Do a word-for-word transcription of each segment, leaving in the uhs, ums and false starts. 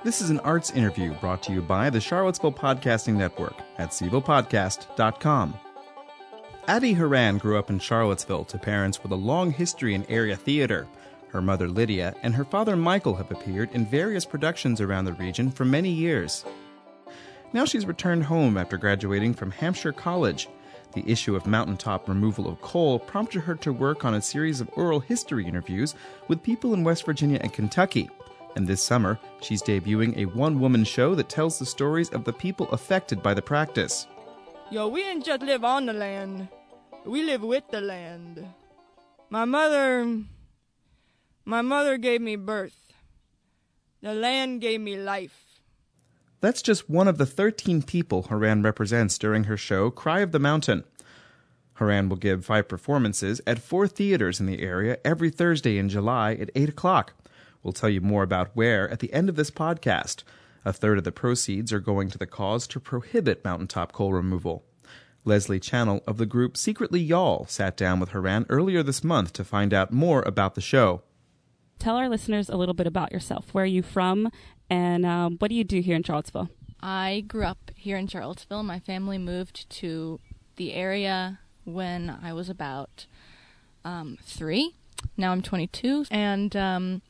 This is an arts interview brought to you by the Charlottesville Podcasting Network at siebel podcast dot com. Addie Horan grew up in Charlottesville to parents with a long history in area theater. Her mother Lydia and her father Michael have appeared in various productions around the region for many years. Now she's returned home after graduating from Hampshire College. The issue of mountaintop removal of coal prompted her to work on a series of oral history interviews with people in West Virginia and Kentucky. And this summer, she's debuting a one-woman show that tells the stories of the people affected by the practice. Yo, we didn't just live on the land. We live with the land. My mother... My mother gave me birth. The land gave me life. That's just one of the thirteen people Horan represents during her show, Cry of the Mountain. Horan will give five performances at four theaters in the area every Thursday in July at eight o'clock. We'll tell you more about where at the end of this podcast. A third of the proceeds are going to the cause to prohibit mountaintop coal removal. Leslie Channel of the group Secretly Y'all sat down with Horan earlier this month to find out more about the show. Tell our listeners a little bit about yourself. Where are you from, and um, what do you do here in Charlottesville? I grew up here in Charlottesville. My family moved to the area when I was about um, three. Now I'm twenty-two, and um,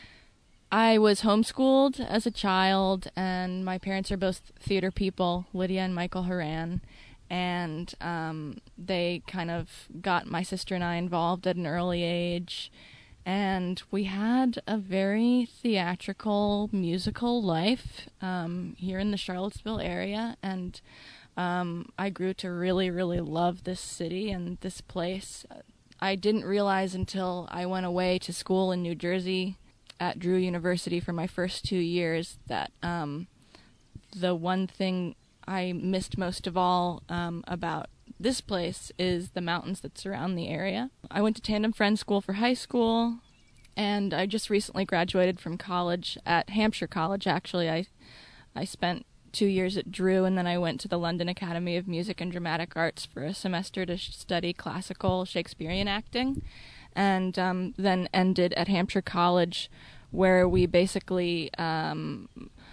I was homeschooled as a child, and my parents are both theater people, Lydia and Michael Horan, and um, they kind of got my sister and I involved at an early age, and we had a very theatrical, musical life um, here in the Charlottesville area, and um, I grew to really, really love this city and this place. I didn't realize until I went away to school in New Jersey at Drew University for my first two years that um, the one thing I missed most of all um, about this place is the mountains that surround the area. I went to Tandem Friends School for high school, and I just recently graduated from college at Hampshire College. Actually, I I spent two years at Drew, and then I went to the London Academy of Music and Dramatic Arts for a semester to study classical Shakespearean acting, and um, then ended at Hampshire College, where we basically um,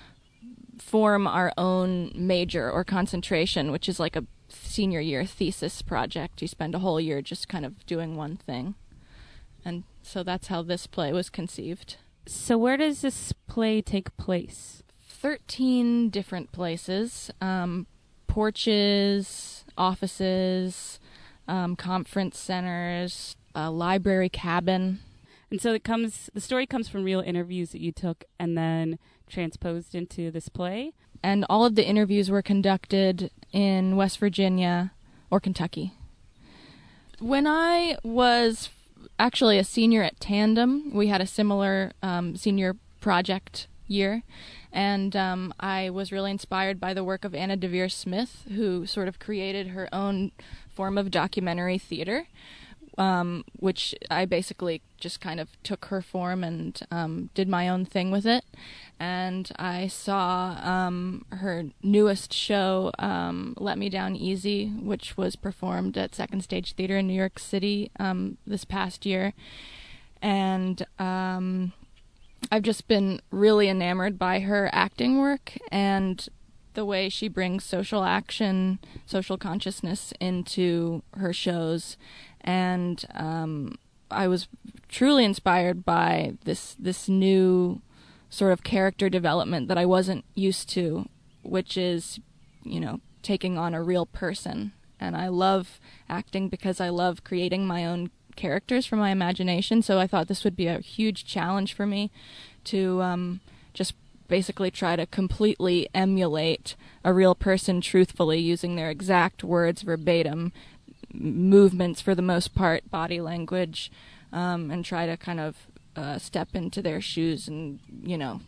form our own major or concentration, which is like a senior year thesis project. You spend a whole year just kind of doing one thing. And so that's how this play was conceived. So where does this play take place? thirteen different places, um, porches, offices, um, conference centers, a library cabin. And so it comes. The story comes from real interviews that you took and then transposed into this play? And all of the interviews were conducted in West Virginia or Kentucky. When I was actually a senior at Tandem, we had a similar um, senior project year, and um, I was really inspired by the work of Anna Deavere Smith, who sort of created her own form of documentary theater, um, which I basically just kind of took her form and um, did my own thing with it. And I saw um, her newest show, um, Let Me Down Easy, which was performed at Second Stage Theater in New York City um, this past year. And um, I've just been really enamored by her acting work and the way she brings social action, social consciousness into her shows. And um, I was truly inspired by this this new sort of character development that I wasn't used to, which is, you know, taking on a real person. And I love acting because I love creating my own characters from my imagination, so I thought this would be a huge challenge for me to um, just basically try to completely emulate a real person truthfully, using their exact words verbatim, movements for the most part, body language, um, and try to kind of uh, step into their shoes and, you know,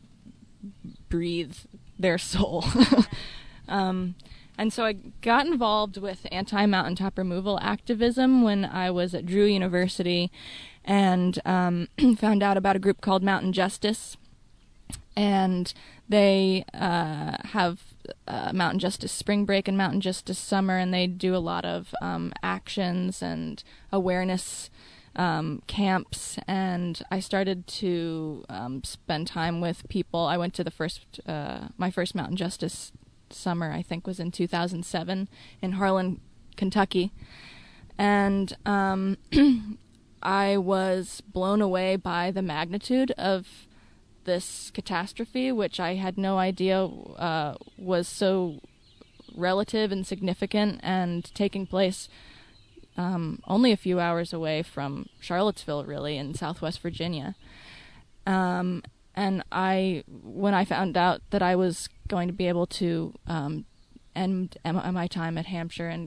breathe their soul. um, and so I got involved with anti-mountaintop removal activism when I was at Drew University, and um, found out about a group called Mountain Justice. And they uh, have uh, Mountain Justice Spring Break and Mountain Justice Summer, and they do a lot of um, actions and awareness um, camps, and I started to um, spend time with people. I went to the first, uh, my first Mountain Justice summer, I think, was in two thousand seven in Harlan, Kentucky, and um, I was blown away by the magnitude of this catastrophe, which I had no idea uh, was so relative and significant and taking place um, only a few hours away from Charlottesville, really, in Southwest Virginia. Um, and I, when I found out that I was going to be able to um, end my time at Hampshire and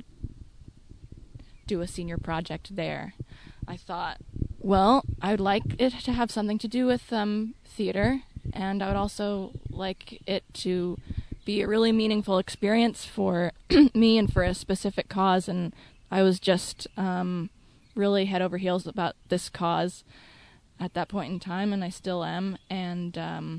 do a senior project there, I thought, well, I would like it to have something to do with um, theater, and I would also like it to be a really meaningful experience for me and for a specific cause, and I was just um, really head over heels about this cause at that point in time, and I still am, and um,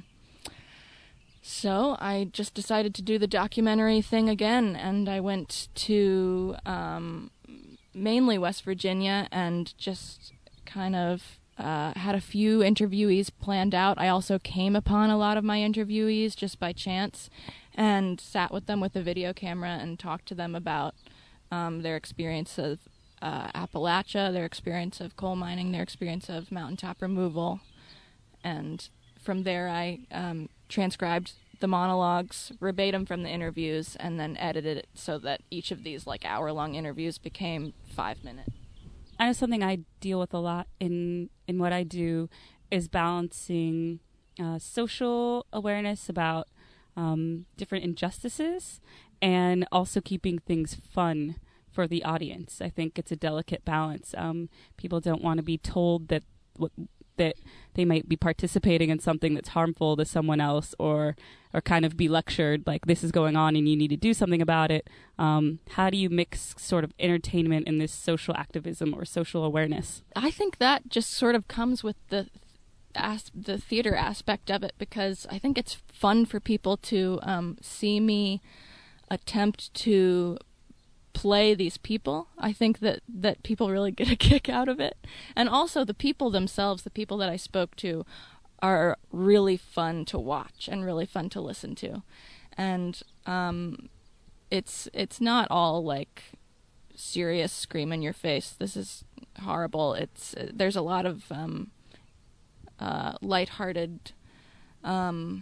so I just decided to do the documentary thing again, and I went to um, mainly West Virginia and just kind of uh, had a few interviewees planned out. I also came upon a lot of my interviewees just by chance and sat with them with a video camera and talked to them about um, their experience of uh, Appalachia, their experience of coal mining, their experience of mountaintop removal. And from there I um, transcribed the monologues verbatim from the interviews and then edited it so that each of these like hour-long interviews became five minutes. I know something I deal with a lot in in what I do is balancing uh, social awareness about um, different injustices and also keeping things fun for the audience. I think it's a delicate balance. Um, people don't want to be told that what that they might be participating in something that's harmful to someone else, or or kind of be lectured like this is going on and you need to do something about it. Um, how do you mix sort of entertainment and this social activism or social awareness? I think that just sort of comes with the as- the theater aspect of it, because I think it's fun for people to um, see me attempt to play these people. I think that, that people really get a kick out of it. And also the people themselves, the people that I spoke to, are really fun to watch and really fun to listen to. And um, it's it's not all like serious scream in your face, this is horrible. It's uh, there's a lot of um, uh, lighthearted um,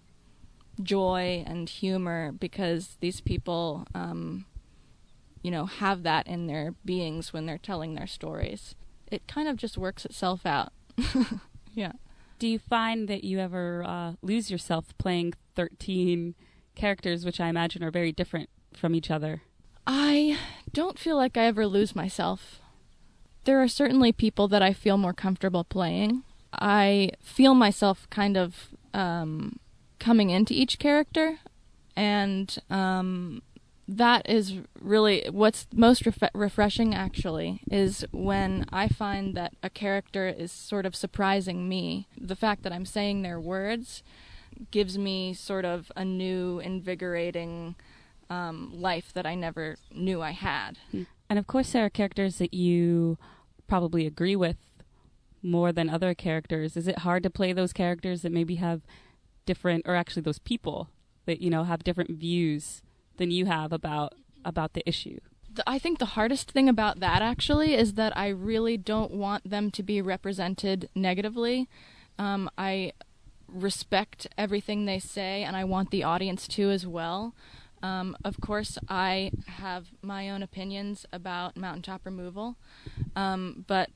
joy and humor, because these people um, you know, have that in their beings when they're telling their stories. It kind of just works itself out. Yeah. Do you find that you ever uh, lose yourself playing thirteen characters, which I imagine are very different from each other? I don't feel like I ever lose myself. There are certainly people that I feel more comfortable playing. I feel myself kind of um, coming into each character, and um, that is really what's most ref- refreshing, actually, is when I find that a character is sort of surprising me. The fact that I'm saying their words gives me sort of a new, invigorating um, life that I never knew I had. And of course there are characters that you probably agree with more than other characters. Is it hard to play those characters that maybe have different, or actually those people that, you know, have different views than you have about about the issue? I think the hardest thing about that, actually, is that I really don't want them to be represented negatively. Um, I respect everything they say, and I want the audience to as well. Um, of course, I have my own opinions about mountaintop removal, um, but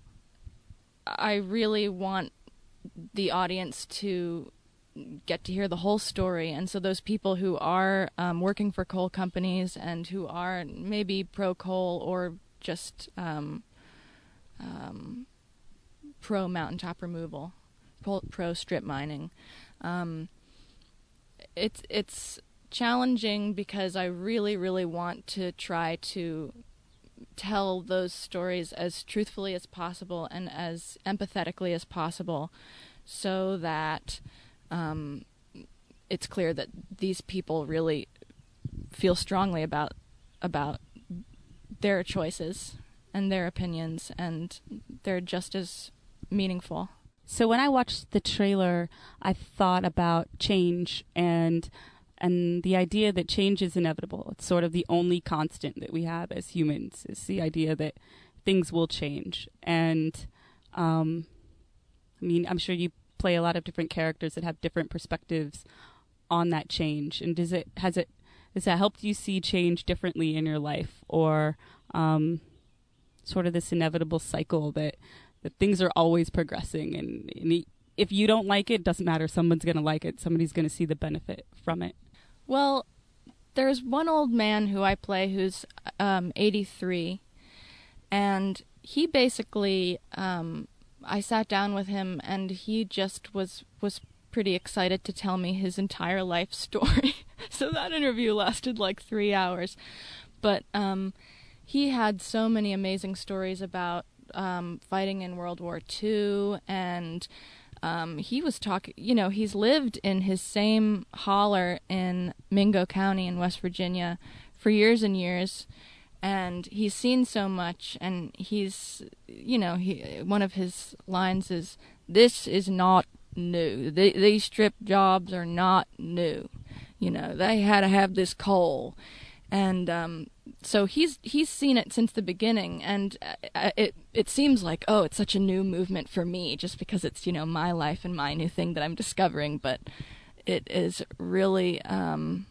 I really want the audience to get to hear the whole story. And so those people who are um, working for coal companies and who are maybe pro-coal or just um, um, pro-mountaintop removal, pro, pro-strip mining, um, it's it's challenging because I really, really want to try to tell those stories as truthfully as possible and as empathetically as possible, so that Um, it's clear that these people really feel strongly about about their choices and their opinions, and they're just as meaningful. So when I watched the trailer, I thought about change and and the idea that change is inevitable. It's sort of the only constant that we have as humans, is the idea that things will change. And um, I mean, I'm sure you play a lot of different characters that have different perspectives on that change. And does it has it has that helped you see change differently in your life, or um, sort of this inevitable cycle that that things are always progressing, and, and if you don't like it, doesn't matter. Someone's going to like it. Somebody's going to see the benefit from it. Well, there's one old man who I play who's um, eighty-three, and he basically, um, I sat down with him, and he just was was pretty excited to tell me his entire life story. So that interview lasted like three hours. But um, he had so many amazing stories about um, fighting in World War Two, and um, he was talking, you know, he's lived in his same holler in Mingo County in West Virginia for years and years, and he's seen so much, and he's, you know, he one of his lines is, "This is not new. Th- these strip jobs are not new. You know, they had to have this coal." And um, so he's he's seen it since the beginning, and uh, it it seems like, oh, it's such a new movement for me, just because it's, you know, my life and my new thing that I'm discovering. But it is really um,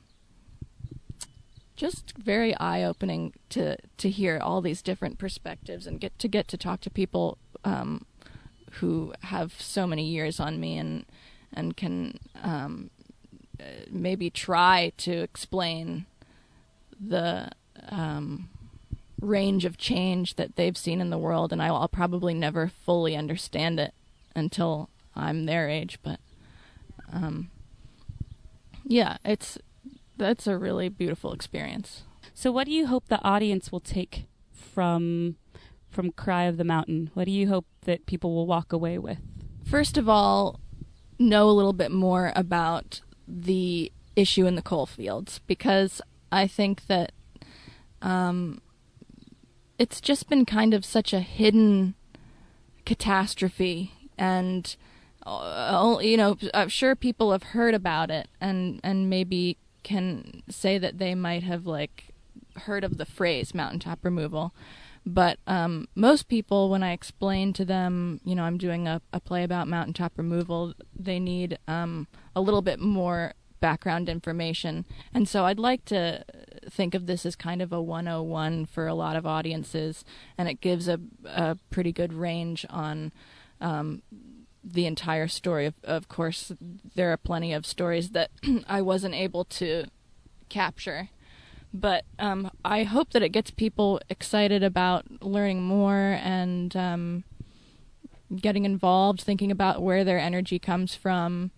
just very eye-opening to to hear all these different perspectives, and get to get to talk to people um, who have so many years on me, and and can um, maybe try to explain the um, range of change that they've seen in the world, and I'll, I'll probably never fully understand it until I'm their age. But um, yeah, it's that's a really beautiful experience. So, what do you hope the audience will take from from Cry of the Mountain? What do you hope that people will walk away with? First of all, know a little bit more about the issue in the coal fields, because I think that um, it's just been kind of such a hidden catastrophe, and uh, you know, I'm sure people have heard about it, and, and maybe can say that they might have like heard of the phrase mountaintop removal. But um, most people, when I explain to them, you know, I'm doing a, a play about mountaintop removal, they need um, a little bit more background information. And so I'd like to think of this as kind of a one oh one for a lot of audiences, and it gives a, a pretty good range on um, the entire story. Of, of course, there are plenty of stories that I wasn't able to capture. But um, I hope that it gets people excited about learning more, and um, getting involved, thinking about where their energy comes from,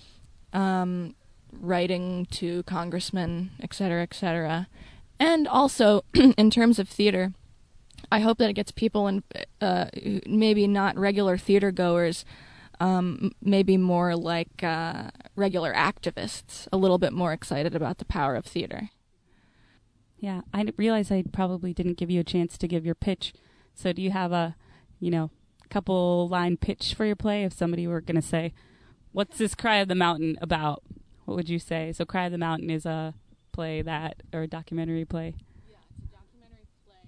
um, writing to congressmen, et cetera, et cetera. And also, in terms of theater, I hope that it gets people, in, uh, maybe not regular theater goers, um, maybe more like uh, regular activists, a little bit more excited about the power of theater. Yeah, I realize I probably didn't give you a chance to give your pitch. So do you have a, you know, couple line pitch for your play? If somebody were going to say, what's this Cry of the Mountain about? What would you say? So Cry of the Mountain is a play that, or a documentary play? Yeah, it's a documentary play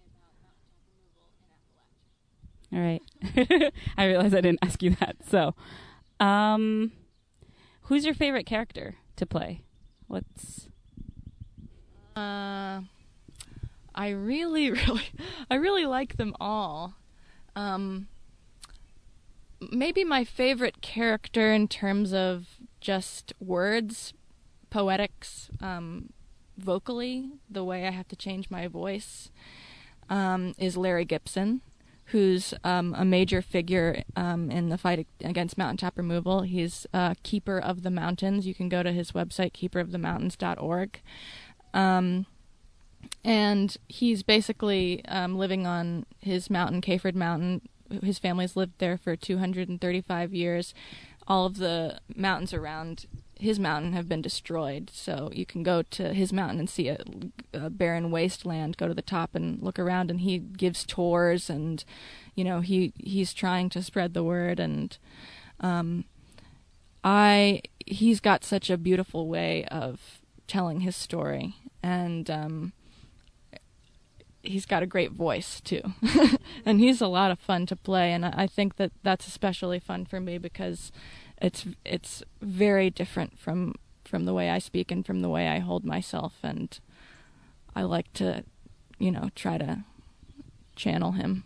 about mountaintop removal in Appalachia. All right. I realize I didn't ask you that. So, um, who's your favorite character to play? What's... Uh... I really, really, I really like them all. Um, maybe my favorite character in terms of just words, poetics, um, vocally, the way I have to change my voice, um, is Larry Gibson, who's um, a major figure um, in the fight against mountaintop removal. He's uh, Keeper of the Mountains. You can go to his website, keeper of the mountains dot org. Um... And he's basically um, living on his mountain, Caford Mountain. His family's lived there for two hundred thirty-five years. All of the mountains around his mountain have been destroyed. So you can go to his mountain and see a, a barren wasteland, go to the top and look around, and he gives tours, and, you know, he, he's trying to spread the word, and um, I he's got such a beautiful way of telling his story, and um, he's got a great voice, too. And he's a lot of fun to play, and I think that that's especially fun for me because it's it's very different from from the way I speak and from the way I hold myself, and I like to, you know, try to channel him.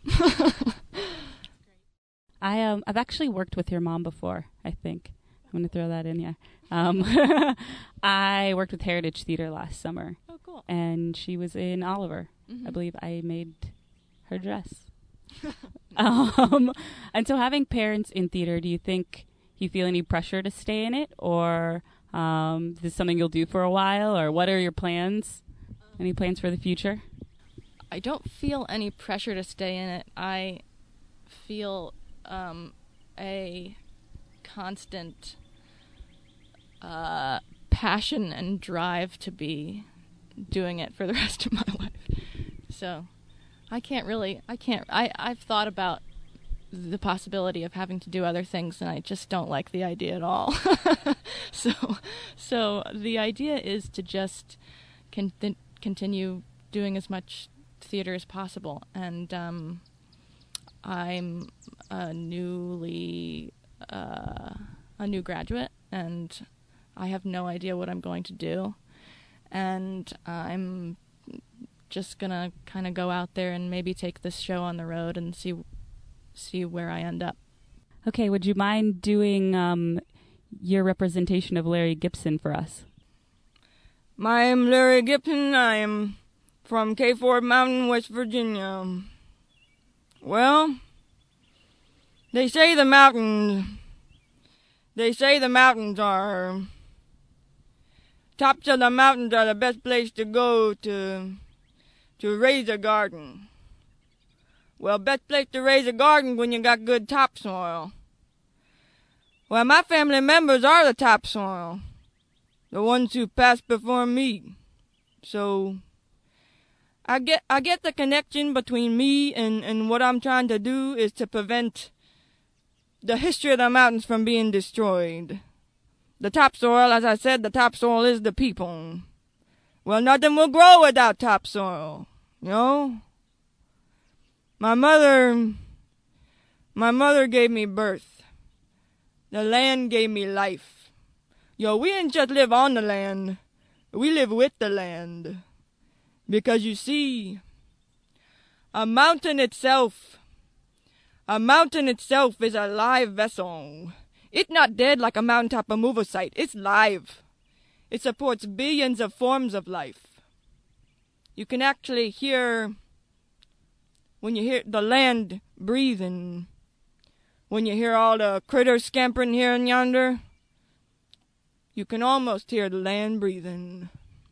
I um I've actually worked with your mom before, I think. I'm going to throw that in, yeah. Um, I worked with Heritage Theater last summer. Oh, cool. And she was in Oliver. Mm-hmm. I believe I made her dress. um, and so having parents in theater, do you think you feel any pressure to stay in it? Or um, is this something you'll do for a while? Or what are your plans? Any plans for the future? I don't feel any pressure to stay in it. I feel um, a constant uh, passion and drive to be doing it for the rest of my life. So I can't really, I can't, I, I've thought about the possibility of having to do other things, and I just don't like the idea at all. so, so the idea is to just con- continue doing as much theater as possible, and um, I'm a newly uh, a new graduate, and I have no idea what I'm going to do, and I'm just gonna kind of go out there and maybe take this show on the road and see see where I end up. Okay, would you mind doing um, your representation of Larry Gibson for us? I'm Larry Gibson. I am from K Ford Mountain, West Virginia. Well, they say the mountains, they say the mountains are, tops of the mountains are the best place to go to, to raise a garden. Well, best place to raise a garden when you got good topsoil. Well, my family members are the topsoil, the ones who passed before me. So I get I get the connection between me and, and what I'm trying to do is to prevent the history of the mountains from being destroyed. The topsoil, as I said, the topsoil is the people. Well, nothing will grow without topsoil, you know? My mother, my mother gave me birth. The land gave me life. Yo, we didn't just live on the land. We live with the land. Because you see, a mountain itself, a mountain itself is a live vessel. It's not dead like a mountaintop removal site. It's live. It supports billions of forms of life. You can actually hear, when you hear the land breathing, when you hear all the critters scampering here and yonder, you can almost hear the land breathing.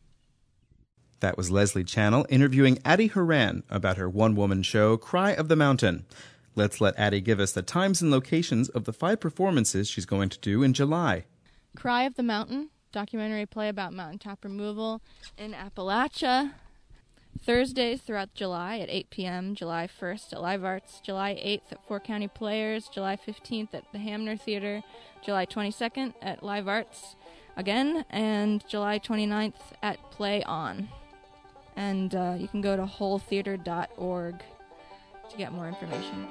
That was Leslie Channel interviewing Addie Horan about her one-woman show, Cry of the Mountain. Let's let Addie give us the times and locations of the five performances she's going to do in July. Cry of the Mountain, documentary play about mountaintop removal in Appalachia. Thursdays throughout July at eight p.m., July first at Live Arts, July eighth at Four County Players, July fifteenth at the Hamner Theater, July twenty-second at Live Arts again, and July twenty-ninth at Play On. And uh, you can go to whole theater dot org to get more information.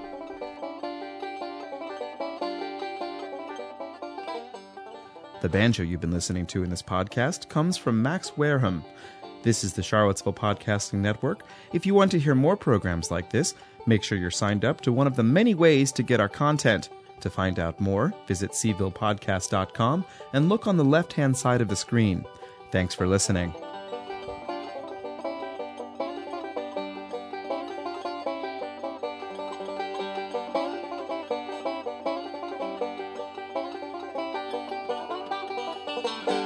The banjo you've been listening to in this podcast comes from Max Wareham. This is the Charlottesville Podcasting Network. If you want to hear more programs like this, make sure you're signed up to one of the many ways to get our content. To find out more, visit c ville podcast dot com and look on the left-hand side of the screen. Thanks for listening. Bye.